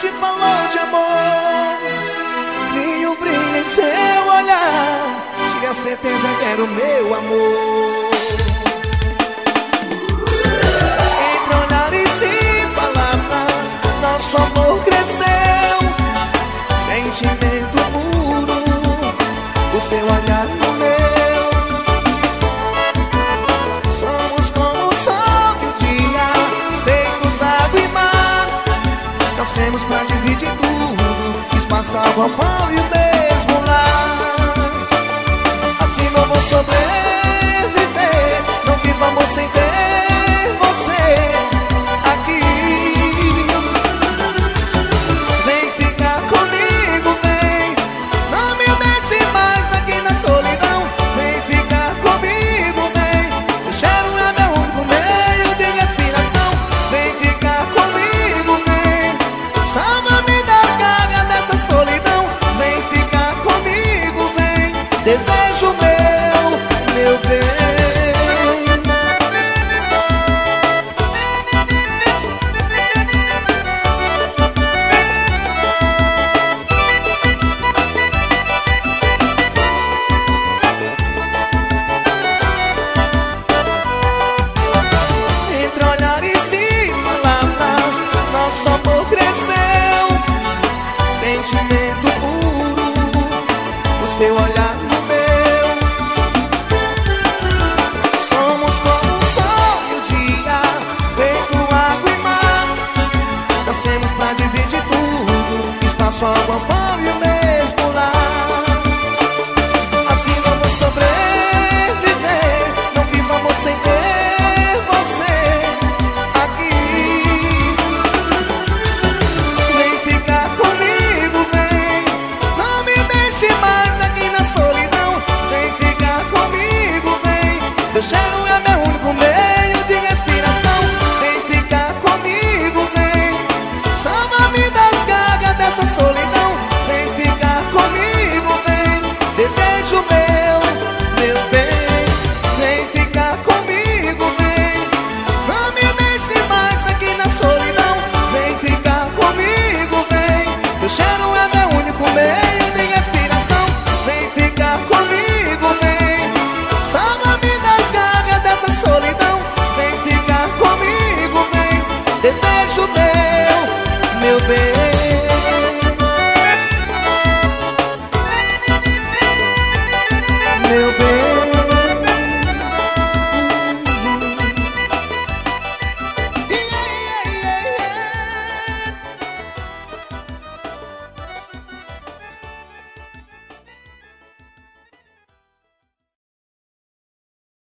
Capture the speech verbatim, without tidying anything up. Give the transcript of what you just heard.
te falou de amor. Vi o brilho em seu olhar, tinha certeza que era o meu amor. Entre olhares e palavras, nosso amor cresceu. Sentimento puro, o seu olhar no meu. Somos como o sol e o dia, feitos água e mar. Nascemos pra dividir tudo, espaço, água, pão e o mesmo lar. Assim não vou sofrer.